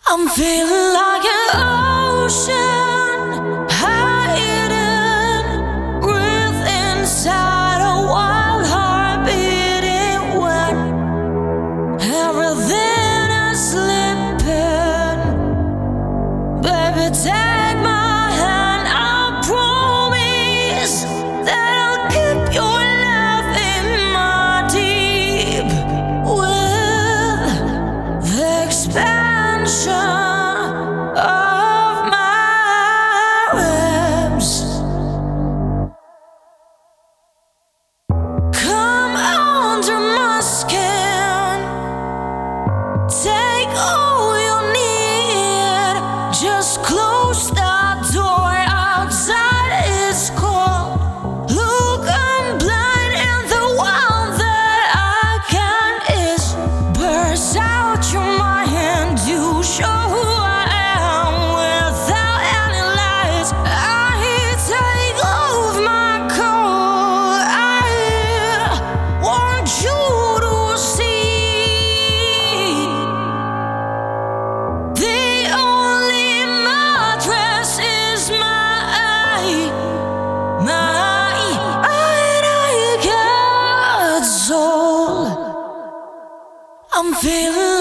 I'm feeling like an ocean, hiding, breathe inside a wild heart beating when everything is slipping. Baby, take my hand, I promise that I'll keep your love in my deep with the expansion of my ribs. Come under my skin, take all you need. Just close the door, outside is cold. Look, I'm blind, and the one that I can is burst out your mind to show who I am without any lights. I take off my coat. I want you to see the only mattress is my naked soul. I'm feeling